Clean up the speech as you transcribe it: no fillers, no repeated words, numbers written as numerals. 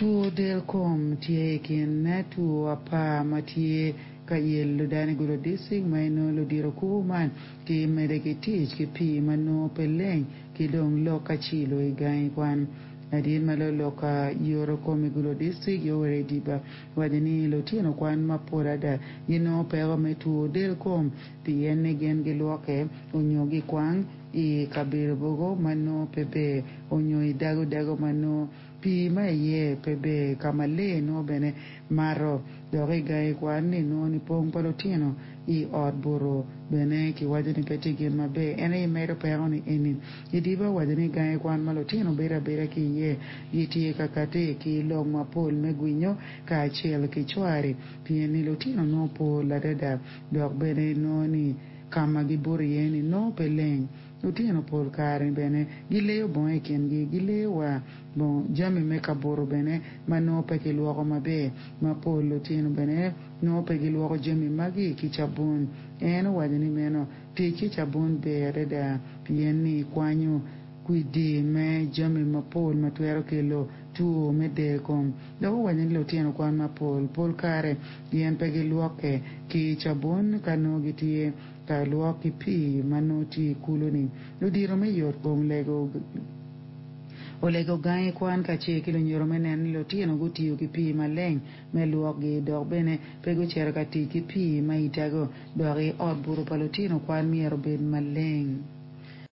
tuo del kom tie kin na tuo apa matie ka yello dani gulo dising mai no lo diro kuman ki medeke tich ki pi mano peleng ki dong lo ka chilo igai kwan adin malo loka yoro komi gulo district yo were diba wadini lo tino kwan mapora da yino pero me tuo del kom pi ene gen giloke onyogi kwang i kabir bogo mano pepe onyo i dago mano pi ma ye pebe kamale no bene maro dore gai kwani no ni pong palotino i odboro bene ki wajini kati gen mabe ene i mero peoni eni idiba wajini gai kwan malotino bera ki ye yiti kakate ki long mapol megwinyo ka chiel ki chwari pi eni lotino no pol la dada dok bene no ni kama giburi yeni no peleng utino pol kare bene gileo bon ekengi gileo wa bon jami meka boro bene mano pe ki luogo mabe ma pol utino bene no pe ki luogo jami magi ki chabun eno wajini meno ti ki chabun bere da pieni kwanyo quidi me jami ma pol ma tuero kilo tuo me del kom do wajini lo tino kwan ma pol kare yen pe ki luoke ki chabun kano gitie ka luoki pi manoti kuloni lo diro me yot bong lego olego gai kwan ka che kilo nyoro menen lo tieno gutiyo ki pi maleng me luoki dog bene pego cher ka ti ki pi ma itago dogi od buru palotino kwan miero ben maleng